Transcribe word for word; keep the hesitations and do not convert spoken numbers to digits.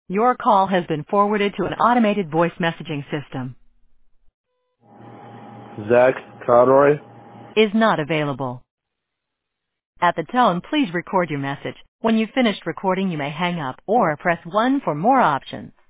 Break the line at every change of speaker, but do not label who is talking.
Your call has been forwarded to an automated voice messaging system.
Zach Conroy.
Is not available. At the tone, please record your message. When you've finished recording, you may hang up or press one for more options.